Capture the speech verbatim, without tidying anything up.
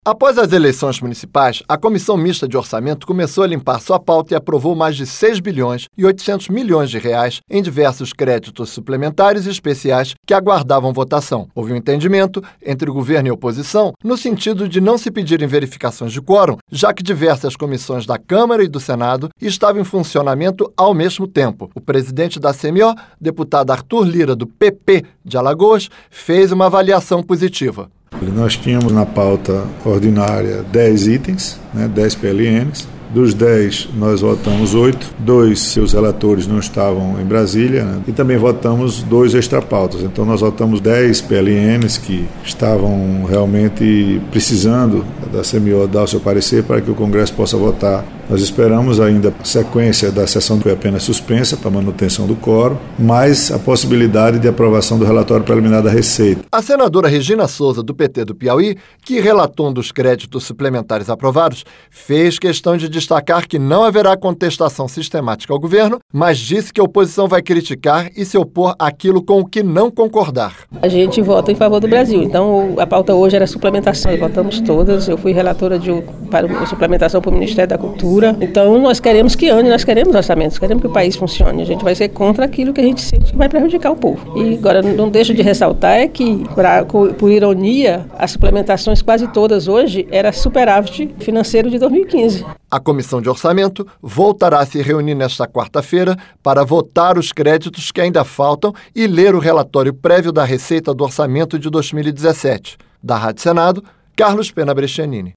Após as eleições municipais, a Comissão Mista de Orçamento começou a limpar sua pauta e aprovou mais de seis bilhões e oitocentos milhões de reais em diversos créditos suplementares e especiais que aguardavam votação. Houve um entendimento entre o governo e a oposição no sentido de não se pedirem verificações de quórum, já que diversas comissões da Câmara e do Senado estavam em funcionamento ao mesmo tempo. O presidente da C M O, deputado Arthur Lira, do P P de Alagoas, fez uma avaliação positiva. Nós tínhamos na pauta ordinária dez itens, né, dez P L Ns. Dos dez, nós votamos oito, dois seus relatores não estavam em Brasília, né, e também votamos dois extrapautas. Então nós votamos dez P L Ns que estavam realmente precisando da C M O dar o seu parecer para que o Congresso possa votar. Nós esperamos ainda a sequência da sessão que foi apenas suspensa para manutenção do quórum, mais a possibilidade de aprovação do relatório preliminar da Receita. A senadora Regina Souza, do P T do Piauí, que relatou um dos créditos suplementares aprovados, fez questão de destacar que não haverá contestação sistemática ao governo, mas disse que a oposição vai criticar e se opor àquilo com o que não concordar. A gente vota em favor do Brasil, então a pauta hoje era suplementação, votamos todas, eu fui relatora de para uma suplementação para o Ministério da Cultura. Então nós queremos que ande, nós queremos orçamentos, queremos que o país funcione. A gente vai ser contra aquilo que a gente sente que vai prejudicar o povo. E agora não deixo de ressaltar é que, pra, por ironia, as suplementações quase todas hoje era superávit financeiro de dois mil e quinze. A Comissão de Orçamento voltará a se reunir nesta quarta-feira para votar os créditos que ainda faltam e ler o relatório prévio da Receita do Orçamento de dois mil e dezessete. Da Rádio Senado, Carlos Pena Brescianini.